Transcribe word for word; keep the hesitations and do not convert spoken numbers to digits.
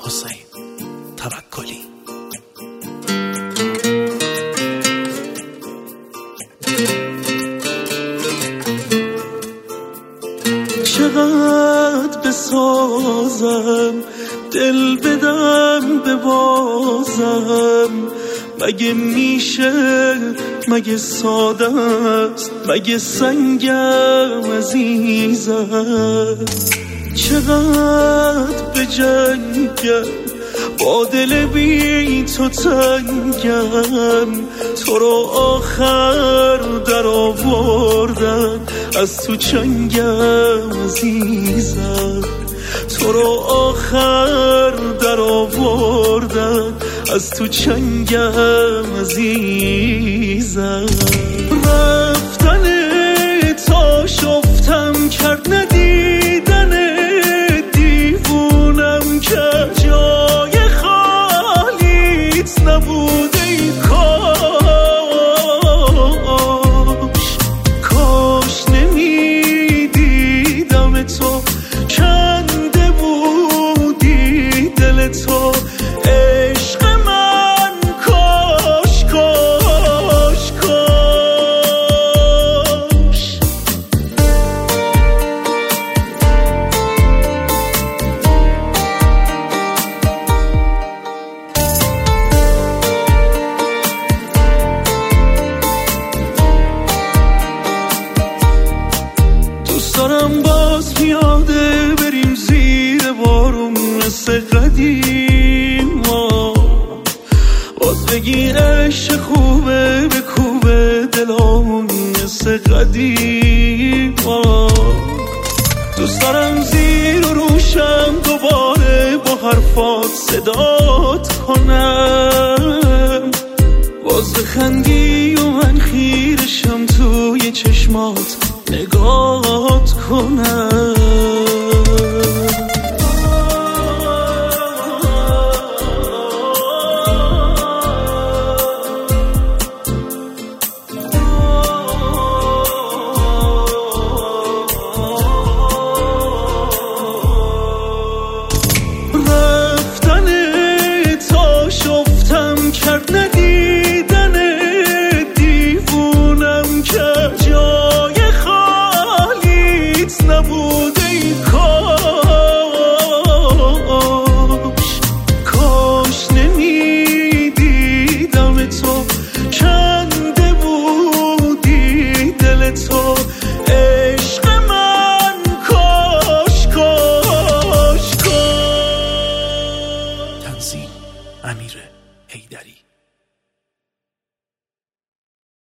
حسین توکلی. چقدر بسازم دل بدم ببازم، مگه میشه، مگه ساده است، مگه سنگم عزیزم. چقدر به جنگم با دل بی تو تنگم، تو رو آخر در آوردن از تو چنگم عزیزم. تو رو آخر در آوردن از تو چنگم عزیزم. رفتن تا شفتم کرد ندیدن دیوونم که جای خالیت نبوده. ای کاش کاش نمیدیدم تو، کنده بودی دل تو عشق من. کاش کاش کاش دوست دارم باز پیاده بریم زیر بارون مثل قدیم، باز بگی عشق خوبه به کوبه دلامون مثل قدیم. دوست دارم زیر و روشم دوباره با حرفات صدات کنم، باز بخندی و من خیرشم توی چشمات نگات کنم. رفتن تا شفتم کرد ندیدن دیوونم که جای خالیت نبوده. ای کاش کاش نمیدیدم تو، کنده بودی دل تو عشق من. کاش کاش کاش تنظیم امیر حیدری.